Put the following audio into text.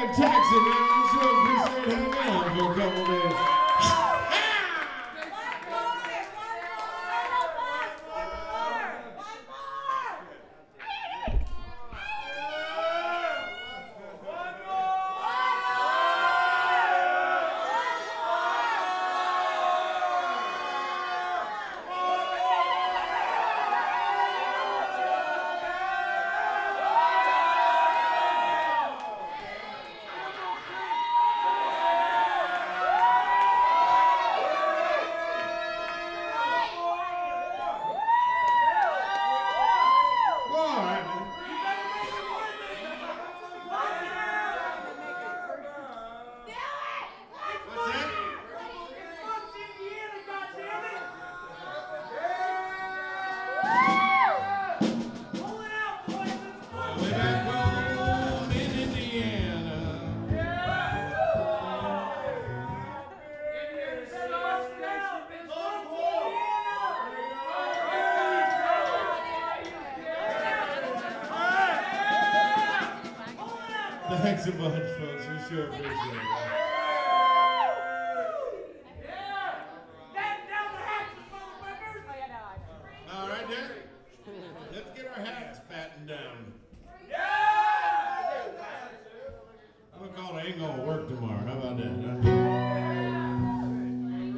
taxi, man. So appreciate hanging out for a couple days. Thanks a bunch, folks. We sure appreciate it. All right, then. Let's get our hats.